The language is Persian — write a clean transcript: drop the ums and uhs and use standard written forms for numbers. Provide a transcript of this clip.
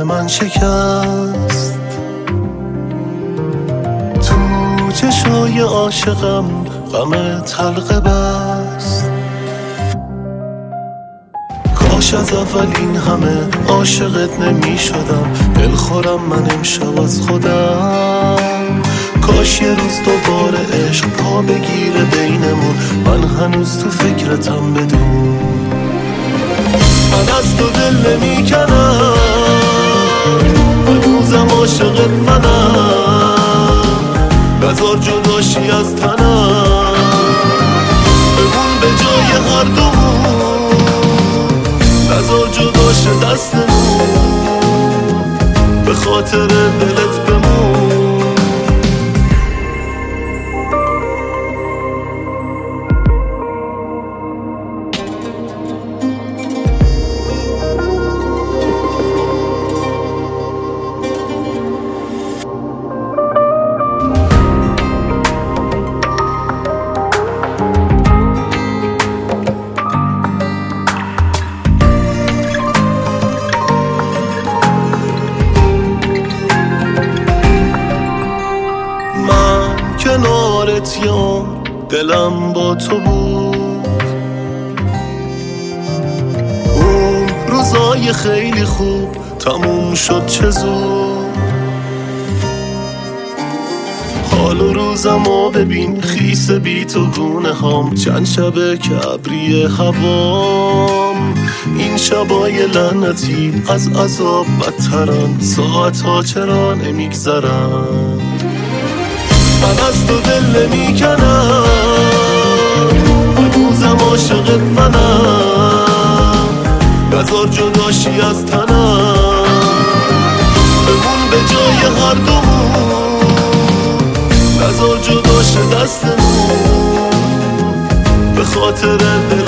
من شکست، تو چشای عاشقم غم تلقه بست. کاش از اول این همه عاشقت نمی شدم، دلخورم من امشب از خودم. کاش یه روز دوباره عشق پا بگیره بینمون، من هنوز تو فکرتم بدون. من از تو دل نمی کنم، هنوزم عاشقت منم. نذار جداشی از تنم، بمون به جای هر دومون. نذار جداش دستمون، به خاطر دلت بمون. کنارت یام دلم با تو بود، اون روزای خیلی خوب تموم شد چه زود. حال و روزمو ببین خیس بی تو گونه هام، چند شبه که ابری هوام. این شبای لعنتی از عذاب بدترن، ساعتها چرا نمیگذرن. من از تو دل نمی کنم، هنوزم عاشقت منم. نذار جداشی از تنم، بمون به جای هر دومون. نذار جداش دستمون، به خاطر دل